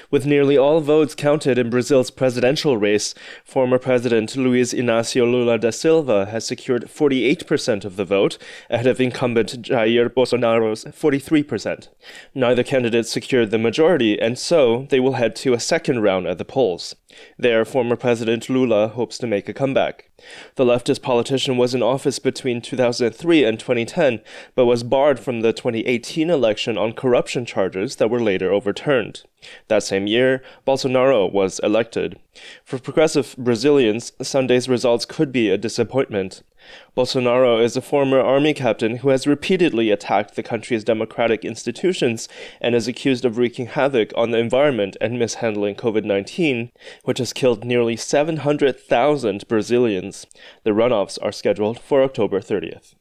With nearly all votes counted in Brazil's presidential race, former President Luiz Inácio Lula da Silva has secured 48% of the vote, ahead of incumbent Jair Bolsonaro's 43%. Neither candidate secured the majority, and so they will head to a second round at the polls. There, former President Lula hopes to make a comeback. The leftist politician was in office between 2003 and 2010, but was barred from the 2018 election on corruption charges that were later overturned. That same year, Bolsonaro was elected. For progressive Brazilians, Sunday's results could be a disappointment. Bolsonaro is a former army captain who has repeatedly attacked the country's democratic institutions and is accused of wreaking havoc on the environment and mishandling COVID-19, which has killed nearly 700,000 Brazilians. The runoffs are scheduled for October 30th.